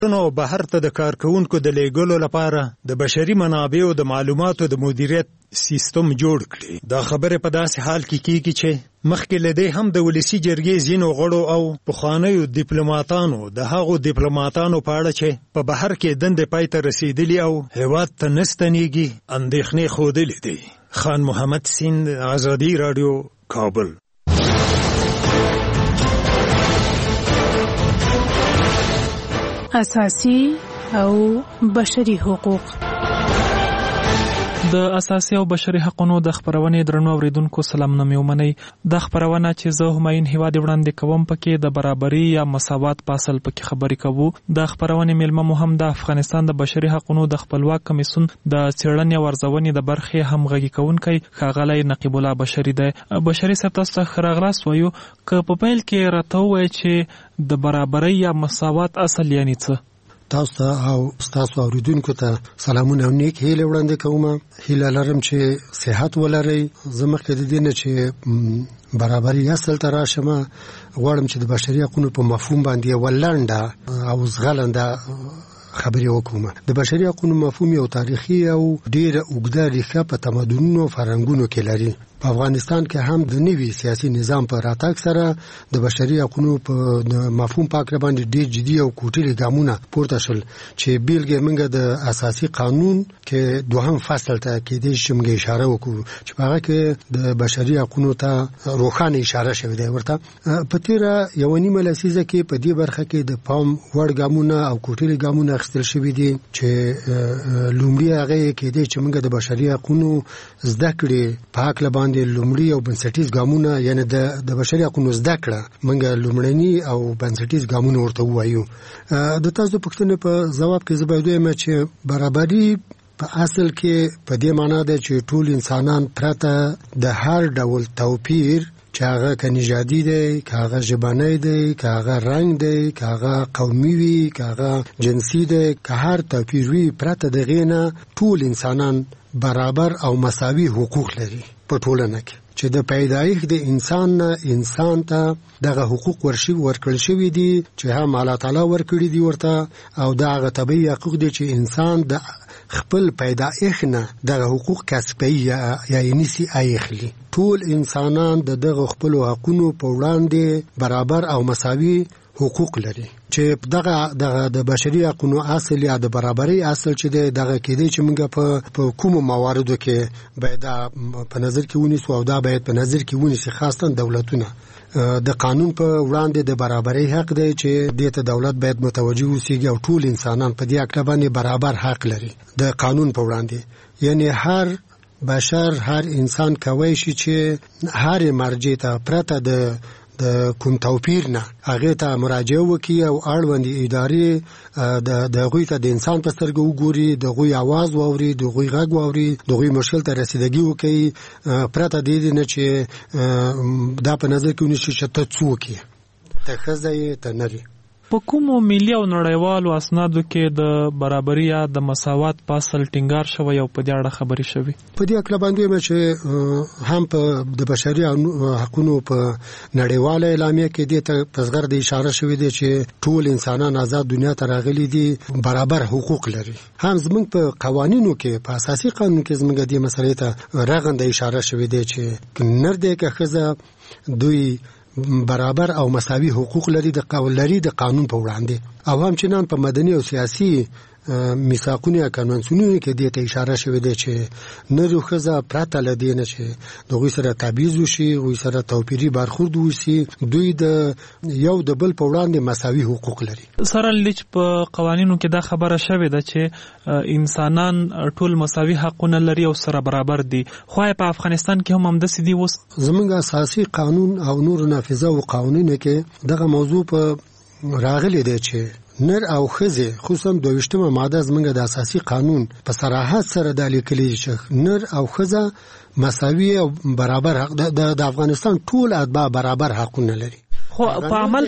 نو بهر ته د کارکونکو د لیږلو لپاره د بشري منابعو د معلوماتو د مدیریت سیستم جوړ کړي. دا خبره په داسې حال کې کیږي چې مخکې له دې هم د ولسي جرګې ځینو غړو او پخوانیو ډیپلوماټانو د هغو ډیپلوماټانو په اړه چې په بهر کې دندې پای ته رسېدلي او هېواد ته نه ستنېږي اندېښنې ښودلې دي. خان محمد سیند، ازادي راډیو، کابل. اساسي او بشري حقوق. د اساسي او بشري حقوقو د خبرونې درنو اوریدونکو سلام نوم ومني. د خبرونه چې زه هماین هیواد وړاندې کوم پکې د برابرۍ یا مساوات په اصل پکې خبرې کوو. د خبرونې ملمه مهم د افغانستان د بشري حقوقو د خپلواک کمیسیون د څېړنې او ارزونې د برخې همغږي کوونکی ښاغلی نقیب الله بشري دی. بشري صاحب تاسو ته ښه راغلاست وایو. که په پیل کې راته ووایئ چې د برابرۍ یا مساوات اصل یعنی څه؟ تاسو ته او تاسو اوریدونکو ته سلامونه او نیک هیله وړاندې کوم. هیله لرم چې صحت ولرئ. زه مخکې د دې نه چې برابرۍ اصل ته راشم غواړم چې د بشري حقوقو په مفهوم باندې ولنډه او زغلنده خبرې وکوم. د بشري حقوقو مفهوم یو تاریخي او ډېره اوږده ریښه په تمدنونو او فرهنګونو کې لري. په افغانستان کې هم د نوي سیاسي نظام په راتګ سره د بشري حقوقو په مفهوم په اړه باندې ډېر جدي او کوټلي ګامونه پورته شول چې بیلګې موږ د اساسي قانون کې دوهم فصل ته کېدای شي موږ اشاره وکړو چې په هغه کې د بشري حقوقو ته روښانه اشاره شوې ده. ورته په تیره یو نیمه لسیزه کې په دې برخه کې د پام وړ ګامونه او کوټلي ګامونه اخیستل شوي دي چې لومړی هغه کېدای چې موږ د بشري حقوقو زده کړې په حق د لومړی او بنسټیز ګامونه یعنی د بشري حقوقو زده کړه موږ لومړني او بنسټیز ګامونه ورته وایو. د تاسو پوښتنې په جواب کې زه باید وایم چې برابري په اصل کې په دې معنی ده چې ټول انسانان پرته د هر ډول توپیر چې هغه که نژادي دی، که هغه ژبنی دی، که هغه رنګ دی، که هغه قومي وي، که هغه جنسي دی، که هر توپیر وي پرته د هغې نه ټول انسانان برابر او مساوي حقوق لري په ټولنه کې. چې د پیدایښت د انسان نه انسان ته دغه حقوق ورکړل شوي دي چې هم الله تعالی ورکړي دي ورته، او دا هغه طبیعي حقوق دي چې انسان د خپل پیدایښت نه دغه حقوق کسبي یا نیسي اخلي. ټول انسانان د دغه خپل حقوقو په وړاندې برابر او مساوي حقوق لري. چې دغه د بشري حقوقو اصل یا د برابرۍ اصل چې دغه کېدی چې موږ په کوم مواردو کې باید په نظر کې ونیسو او دا باید په نظر کې ونیسي خاصه دولتونه. د قانون په وړاندې د برابرۍ حق دی چې دې ته دولت باید متوجه اوسیږي او ټول انسانان په دې حق باندې برابر حق لري د قانون په وړاندې. یعنی هر بشر، هر انسان کوي شي چې هر مرجع ته پرته د کوم توپیر نه هغه ته مراجعه وکړي او اړوندې ادارې د هغوی ته د انسان په سترګه وګوري، د هغوی اواز واوري، د هغوی غږ واوري، د هغوی مشکل ته رسیدګي وکړي پرته د دې نه چې دا په نظر کې ونیسي چې ته څوک یې، ته ښځه یې، ته نر یې. په کومو ملي او نړیوالو اسنادو کې د برابرۍ یا د مساوات په اصل ټینګار شوی او په دې اړه خبرې شوي؟ په دې اړه باندې چې هم په د بشري حقوقو په نړیواله اعلامیه کې دې ته په صغر د اشاره شوی دی چې ټول انسانان آزاد دنیا ته راغلي دي، برابر حقوق لري. هم زموږ په قوانینو کې په اساسي قانون کې زموږ دې مسلې ته رغنده اشاره شوی دی چې نر دی که ښځه دوی برابر او مساوي حقوق لري د قانون په وړاندې. او هم چې نن په مدني او سیاسي میثاقونو یا کنوانسیونونو کې دې ته اشاره شوې ده چې نر او ښځه پرته له دې نه چې د هغوی سره تبعیض وشي، هغوی سره توپیري برخورد وشي، دوی د یو د بل په وړاندې مساوي حقوق لري. سره لیچ په قوانینو کې دا خبره شوې ده چې انسانان ټول مساوي حقونه لري او سره برابر دي، خو په افغانستان کې هم همداسې دي. اوس زموږ اساسي قانون او نور نافذه او قوانینو کې دغه موضوع په راغلی دی چې نر او ښځې خصوصا 22مه ماده زموږ د اساسي قانون په صراحت سره دا لیکلي چې نر او ښځه مساوي او برابر حق د افغانستان ټول اتباع برابر حقونه لري. خو په عمل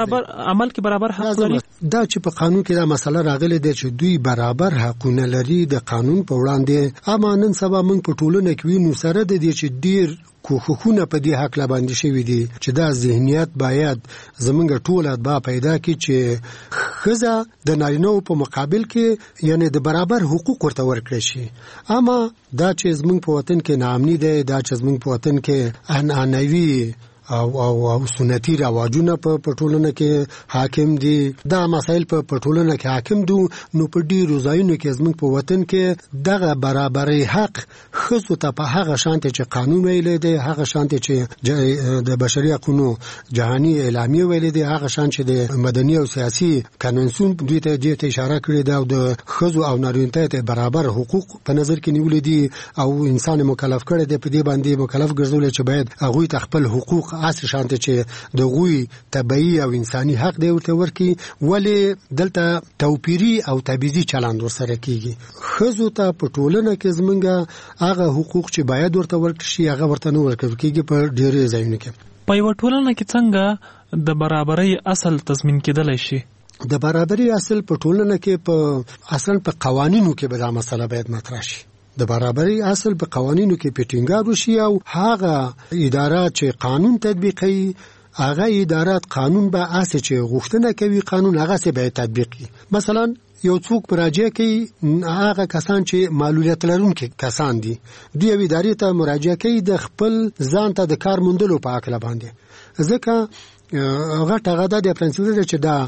کې برابر حق لري. دا چې په قانون کې دا مسله راغلې ده چې دوی برابر حقونه لري د قانون په وړاندې. اما نن سبا موږ په ټولنه کې وینو سره د دې چې ډیر کوښښونه په دې حق لا باندې شوي دي چې دا ذهنیت باید زمونږ ټول اتباع پیدا کړي چې ښځه د نارینه‌و په مقابل کې یعنی د برابر حقوق ورته ورکړي شي. اما دا چې زمونږ په وطن کې ناامني ده، دا چې زمونږ په وطن کې عنعنوي او سنتي رواجونه په ټولنه کې حاکم دي، دا مسائل په ټولنه کې حاکم دي، نو په ډیرو ځایونو کې زموږ په وطن کې دغه برابرۍ حق ښځو ته په هغه شانتي چې قانون ویلی دی، هغه شانتي چې د بشري حقوقو جهاني اعلامیه ویلی دی، هغه شان چې د مدني او سیاسي کنونسیون دوی ته دې اشاره کړې ده او د ښځو او نارینه ته برابر حقوق په نظر کې نیولې دي او انسان مکلف کړی دی په دې باندې مکلف ګرځول چې باید هغه ته خپل حقوق اصل شانته چې د غوي طبيعي او انساني حق دی ورته ورکی. ولی دلته توپیری او تبعیضي چلند ورسره کیږي. خزو ته په ټولنه کې زمونږه هغه حقوق چې باید ورته ورکړي شي هغه ورته نه ورکړي کیږي په ډېرې ځایونو کې. په یو ټولنه کې څنګه د برابرۍ اصل تضمین کېدلی شي؟ د برابرۍ اصل په ټولنه کې په اصل په قوانینو کې به دا مسله باید مطرح شي. د برابرۍ اصل په قوانینو کې پټینګار وشي او هغه ادارات چې قانون تطبیقوي هغه ادارات قانون به اساس چې غوښتنه کوي قانون هغه څه به تطبیقي. مثلا یو څوک مراجعه کوي هغه کسان چې معلولیت لرونکي کسان دي، دوی ادارې ته مراجعه کوي د خپل ځان ته د کار موندلو په اړه باندې، ځکه هغه غدا د پرنسپل چې دا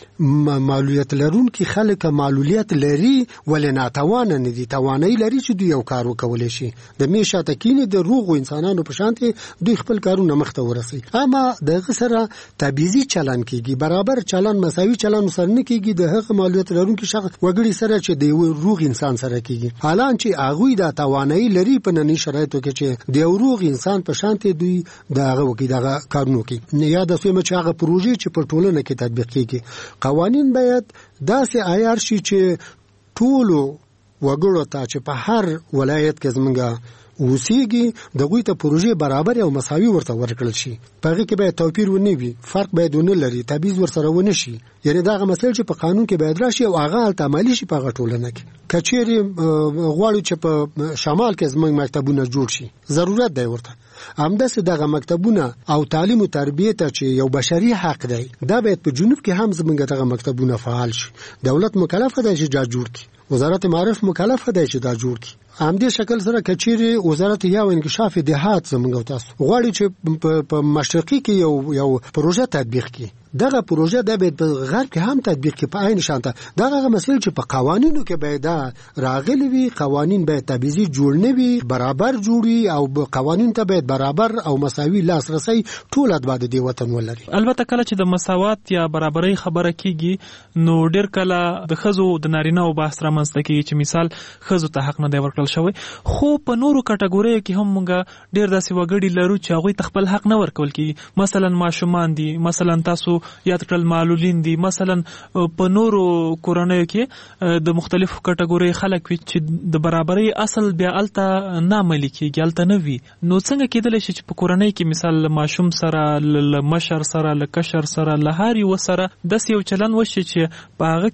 معلولیت لرونکي خلک معلولیت لري ولې ناتوان نه دي، توانایي لري چې دوی یو کار وکولای شي. د میشه تکینه د روغ انسانانو په شانتي دوی خپل کارونه مخته ورسي. اما د غسره تبعیضي چلن کیږي، برابر چلن مساوي چلن سره نه کیږي د هغه معلولیت لرونکي شخص وګړي سره چې د روغ انسان سره کیږي. حالان چې هغه د توانایي لري په ننني شرایطو کې چې د روغ انسان په شانتي دوی دغه وکي دغه کارونه کوي. یا د سیمه چې هغه پروژې چې په ټولنه کې تطبیق کیږي، قوانین باید داسې عیار شي چې ټولو وګړو ته چې په هر ولایت کې زمونږه اوسېږي دغوی ته پروژې برابر او مساوي ورته ورکړل شي. په هغې کې باید توپیر ونه وي، فرق باید ونه لري، تبعیض ورسره ونه شي. یعنې دغه مسایل چې په قانون کې باید راشي او هغه هلته عملي شي په هغه ټولنه کې. که چیرې غواړو چې په شمال کې زموږ مکتبونه جوړ شي، ضرورت دی ورته همداسې دغه مکتبونه او تعلیم او تربیه ته چې یو بشري حق دی، دا باید په جنوب کې هم زموږ دغه مکتبونه فعال شي. دولت مکلف دی چې دا جوړ کړي، وزارت معارف مکلف دی چې دا جوړ کړي. همدې شکل سره کچيري وزارت یا انکشاف دهات زموږ تاسو غواړي چې په مشرقي کې یو پروژه تطبیق کړي، دغه پروژه د به په غرب کې هم تطبیق کړي په عین شانته. دغه مسایل چې په قوانینو کې باید راغلي وي، قوانین باید تبعیضي جوړ نه وي، برابر جوړي او قوانین ته باید برابر او مساوي لاسرسي ټول اتباع د وطن ولري. البته کله چې د مساوات یا برابرۍ خبره کیږي نو ډیر کله د خزو د نارینه او بحث رامنځته کیږي چې مثال خزو ته حق نه دی ورکړل شوی، خو په نورو کټګوریو کې هم موږ ډیر داسې وګړي لرو چې هغوی ته خپل حق نه ورکول کیږي. مثلا ماشومان دي، مثلا تاسو یاد کړل معلولین دي، مثلا په نورو کورنیو کې د مختلفو کټګوري خلک وي چې د برابرۍ اصل بیا الته نه عملي کیږي، الته نه وي. نو څنګه کېدلی شي چې په کورنۍ کې مثال ماشوم سره له مشر سره له کشر سره له هر یو سره داسې یو چلن وشي چې په هغه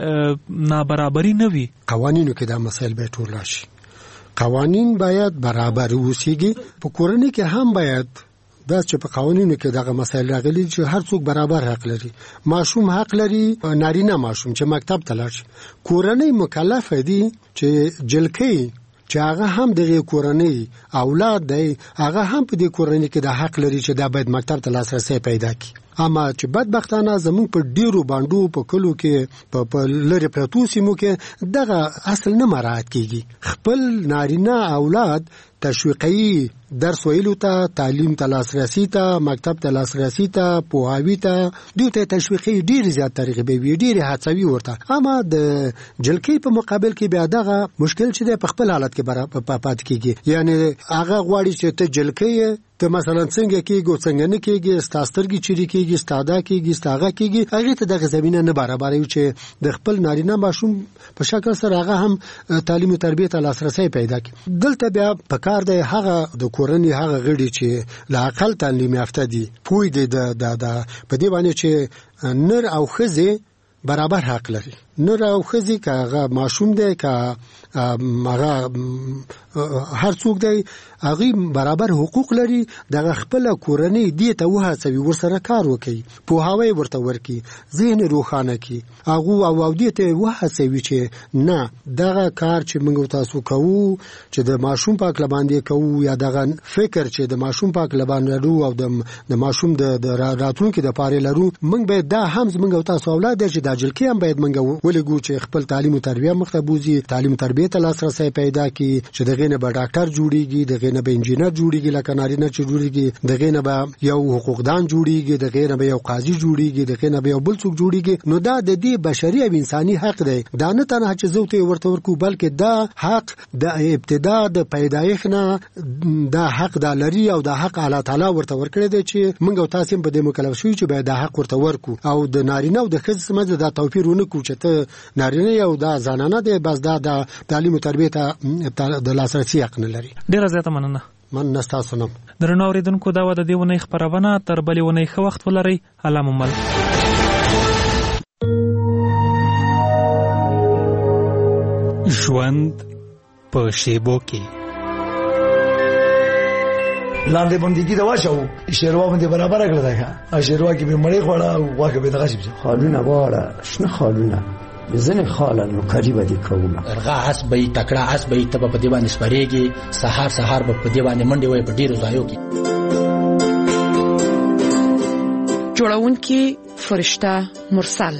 کې نابرابري نه وي؟ قوانینو کې دا مسایل به ټول راشي. قوانین باید برابر اوسېږي. په کورنۍ کې هم باید دا چې په قوانینو کې دغه مسایل راغلي چې هر څوک برابر حق لري. ماشوم حق لري، نارینه ماشوم چې مکتب ته لاړ شي. کورنۍ مکلف دي چې جلکې چې هغه هم دغه کورنۍ اولاد دی، هغه هم په دې کورنۍ کې د حق لري چې دا باید مکتب ته لاسرسي پیدا کړي. اما چې بدبختانه زموږ په ډیرو باندو په کلو کې په لری پرتو سیمو کې دغه اصل نه مراعات کیږي. خپل نارینه اولاد تشویقي درس ویلو ته، تعلیم ته لاسرسي ته، مکتب ته لاسرسي ته، پوهاوی ته دوی ته تشویقي ډیر زیات طریقې به وي، ډیر هڅوي ورته. اما د جلکې په مقابل کې بیا دغه مشکل چې په خپل حالت کې پات کیږي. یعنی هغه غواړي چې ته جلکې ته مثلا څنګه کېږي څنګه نه کېږي، ستاسترګي چيري کېږي، ستاده کېږي، ستاغه کېږي، هغه ته د زمينه نه برابرې چې د خپل نارینه ماشوم په شکل سره هغه هم تعلیم او تربیه ته لاسرسي پیدا کړي. دلته بیا په پکار دی هغه د کورنۍ هغه غړي چې لا اقل تعلیم یافته دي پوی دی د په دې باندې چې نر او ښځې برابر حق لري. نر او ښځې که هغه ماشوم دی که هغه هر څوک دی هغه برابر حقوق لري. دغه خپل کورنۍ دې ته وهڅوي ورسره کار وکړي پوهاوی ورته ورکړي ذهن روښانه کړي هغه او دې ته وهڅوي چې نه دغه کار چې موږ تاسو کوو چې د ماشوم پاک لباندې کوو یا دغه فکر چې د ماشوم پاک لباندې لرو او د ماشوم د راتلونکي د پاره لرو موږ به دا هم موږ تاسو اولاد چې د اجل کې هم باید موږ ولګو چې خپل تعلیم او تربیه مختبوزي تعلیم تربیه ته لاسرسي پیدا کړي چې دغه نه به ډاکټر جوړيږي دغه نه به انجینر جوړيږي لکه نارینه چې جوړيږي دغه نه به یو حقوقدان جوړيږي دغه نه به یو قاضي جوړيږي دغه نه به یو بل څوک جوړيږي. نو دا د دې بشري او انساني حق دی. دا نه تنها چې زوته ورته ورکو بلکې دا حق د ابتدا د پیدایښت نه دا حق د لري او دا حق الله تعالی ورته ورکړي دی چې موږ تاسو په دې مکلف شو چې به دا حق ورته ورکو او د نارینه او د ښځې سمجه دا توپیر ونه کو چې ته نارینه یو دا زنانه دی بس دا د تعلیم او تربیه ته د لاسرسي حق نه لري. ډیره زیاته مننه. من نستاسو نم درنو اوریدونکو دا و د دې ونې خبرونه تر بلې ونې ښه وخت ولرئ. الله مو مل. ژوند په شیبو کې لاندې باندې دا واچو شیروا باندې برابر کړل دا شیروا کې به مړی خوړه او واکه به دغه شي خالونه واړه شنه خالونه بزنه خاله نو قریبه دي کومه ارغا حسبې تکړه حسبې تب په دی باندې سپریږي سحر په دی باندې منډي وای په ډیرو ځایو کې جوړونکي فرشته مرسل.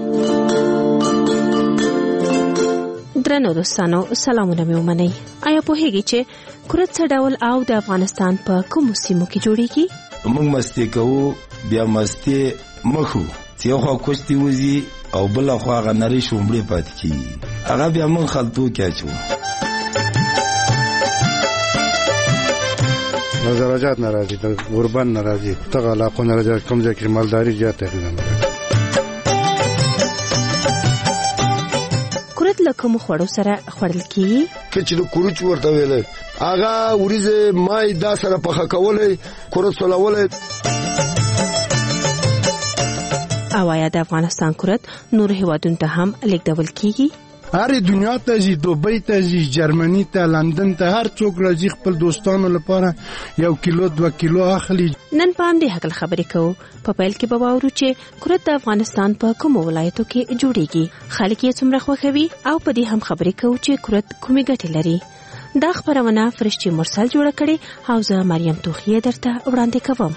درنو دوستانو سلامونه مې ومنئ. آیا پوهیږئ چې کرت څه ډول او د افغانستان په کومو سیمو کې جوړیږي؟ موږ مستی کوو بیا مستی مخو چې خو کوشتي وزي او بل خو هغه نری شومړې پات کی هغه بیا موږ خلطو کې اچو درجات ناراضي د غربان ناراضي ته علاقه ناراضي کوم ځای کې مالداري زیاته ده. کرت له کوم خوړو سره خوړل کیږي؟ چې د کورچ ورته ویل هغه وریزه مای دا سره پخه کولې کرت سولولې. او آیا د افغانستان کرت نور هیوادونو ته هم لیږدول کیږي؟ هر دنیا ته ځي، دوبۍ ته ځي، جرمني ته، لندن ته، هر څوک راځي خپل دوستانو لپاره 1 کیلو 2 کیلو اخلي. نن په دې حق خبرې کوو. په پیل کې به واورو چې کرت د افغانستان په کوم ولایتو کې جوړیږي، خلک یې څومره خوښوي او په دې هم خبرې کوو چې کرت کومې ګټې لري. دا خبرونه فرشتي مرسل جوړه کړې او زه مریم توخیه درته وړاندې کوم.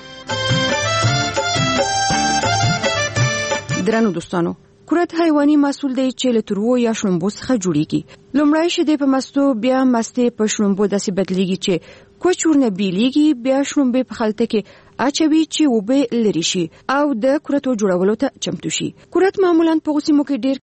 درنو دوستانو، کرت حیواني محصول دی چې له ترو یا شړومبو څخه جوړیږي. لومړی شیدې په مستو، بیا مستې په شړومبو داسې بدلیږي چې کوچ ورنه بیلیږي، بیا شړومبې په خلطه کې اچوي چې اوبه لري شي او د کرتو جوړولو ته چمتو شي. کرت معمولا په سیمو کې ډیر